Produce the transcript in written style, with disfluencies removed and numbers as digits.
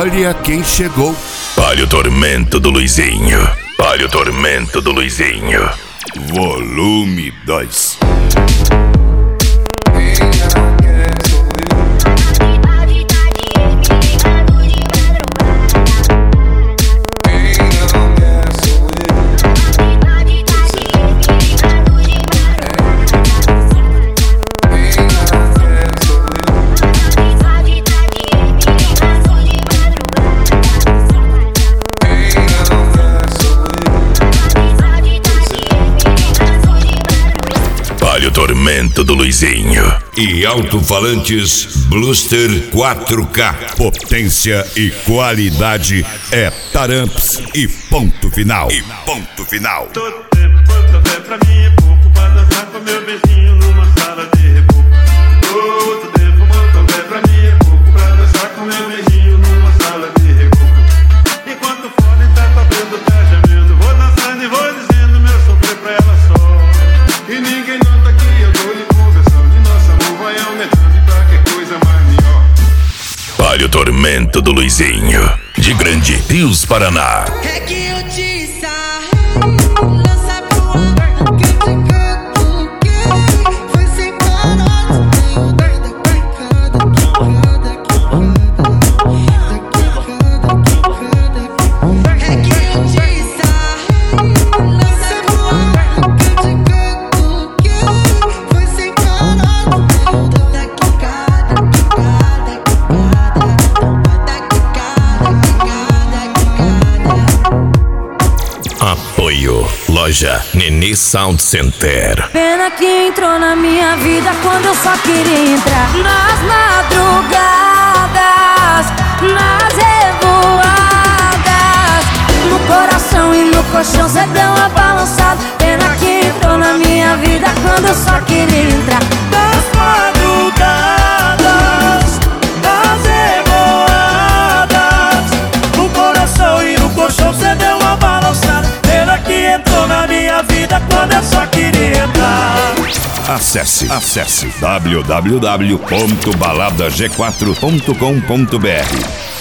Olha quem chegou. Olha o tormento do Luizinho. Olha o tormento do Luizinho. Volume 2. Olha o tormento do Luizinho. E alto-falantes Bluster 4K. Potência e qualidade é Taramps e ponto final. E ponto final. Todo tempo, quanto é pra mim é pouco pra dançar com meu beijinho numa sala de reboco. Todo tempo, quanto é pra mim é pouco pra dançar com meu beijinho numa sala de reboco. Enquanto o fone tá tocando, tá gemendo, vou dançando e vou dizendo meu sofrer pra ela só. E ninguém nota que eu tô lhe conversando e nosso amor vai aumentando e qualquer coisa mais melhor. Olha o tormento do Luizinho. De Grande Rios, Paraná. É que eu te sarrei, não sabe o que foi sem parar. Tenho doida pra cada É que eu te sarrei, não sabe o que foi sem parar. Tenho doida Apoio Loja Nenê Sound Center. Pena que entrou na minha vida quando eu só queria entrar. Nas madrugadas, nas revoadas, no coração e no colchão cê deu uma balançada. Pena que entrou na minha vida quando eu só queria entrar. Nas madrugadas, nas revoadas, no coração e no colchão cê deu uma balançada. Pena que entrou na minha vida quando eu só queria entrar. Acesse www.baladag4.com.br